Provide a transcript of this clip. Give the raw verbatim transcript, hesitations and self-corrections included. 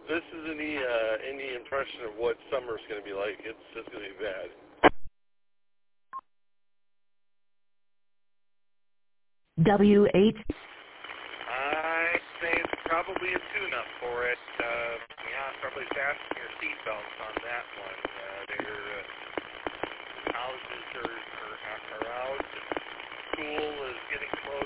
this is any uh, any impression of what summer's going to be like. It's just going to be bad. W eight. I say it's probably a tune-up for it. Uh, yeah, probably fasten your seatbelts on that one. Uh, their uh, houses are, are, are out. School is getting closed.